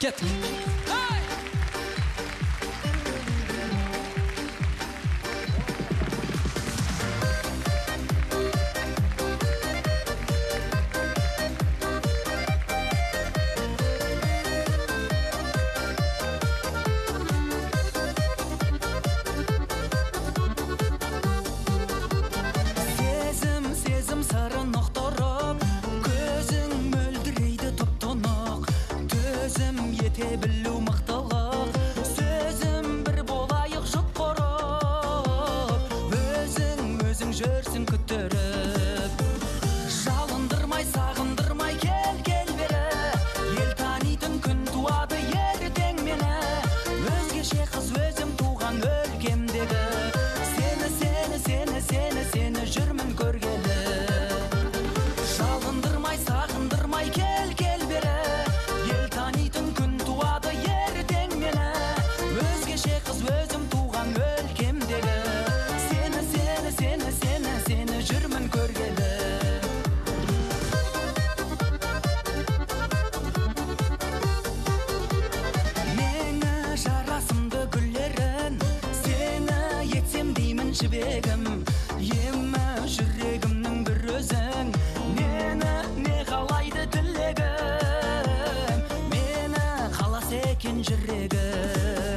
Кет. Сезім сырын оқтырып, көзің мөлдірейді тұп-тұнық. Төзім ете білу мықтылық, сөзім бір болайық жұп құрып. Өзің жүрсің күттіріп, жалындырмай, сағындырмай кел бері. Ел танитын күн туады ертең мені, өзгеше қыз өзім туған өлкемдегі. Сені жүрмін көргелі, жалындырмай, сағындырмай кел бері. Ел танитын күн туады ертең мені, өзгеше қыз өзім туған өлкемдегі. Сені жүрмін көргелі. Мені жарасымды гүллерін, сені етсем деймін жібегім. Емі жүрегімнің бір өзің, не қалайды тілегім, мені қалас екен жүрегім.